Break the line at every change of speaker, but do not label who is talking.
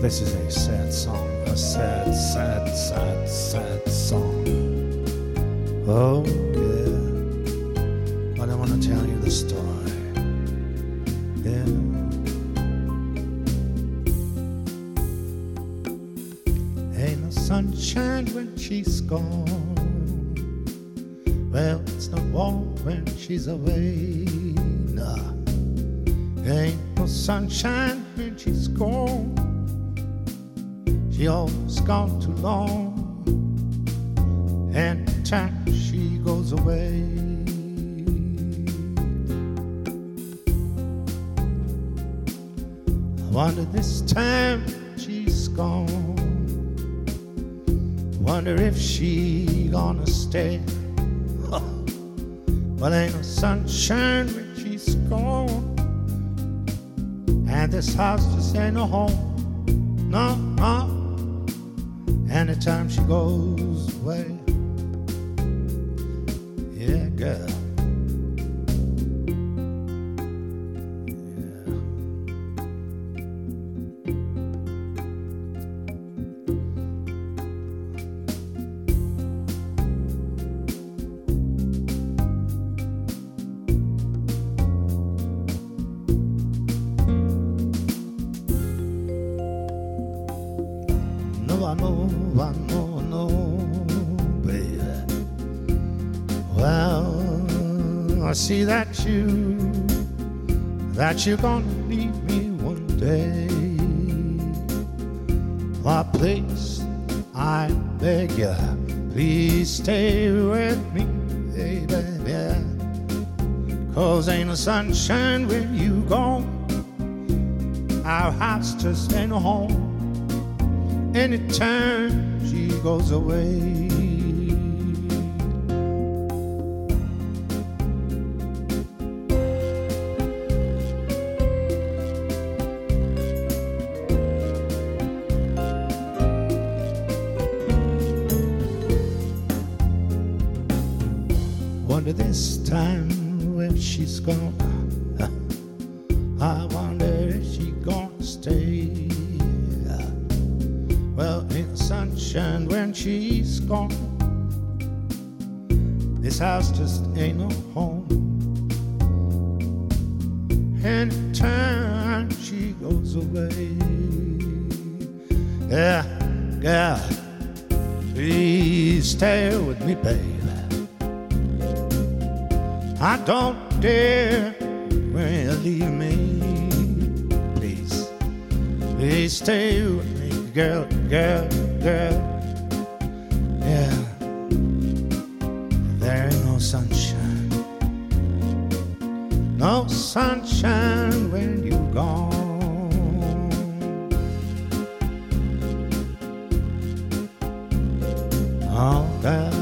This is a sad song, a sad, sad, sad, sad song. Oh, yeah. But I want to tell you the story. Yeah. Ain't no sunshine when she's gone. Well, it's no warm when she's away. Nah. Ain't no sunshine when she's gone. She always gone too long, and time she goes away. I wonder this time she's gone. Wonder if she gonna stay. Well, ain't no sunshine when she's gone, and this house just ain't no home. No, no. Anytime she goes away. Yeah, girl. I know, baby. Well, I see that you're gonna leave me one day. Oh, please, I beg you, please stay with me, baby. Yeah. 'Cause ain't no sunshine when you gone. Our house just ain't no home. Anytime she goes away. Wonder this time when she's gone, I wonder if she gonna stay. Well, ain't the sunshine when she's gone. This house just ain't no home. Anytime she goes away. Yeah, yeah, please stay with me, baby. I don't dare when you leave me. Please, please stay with me. Girl, girl, girl, yeah. There ain't no sunshine, no sunshine when you're gone. Oh, girl.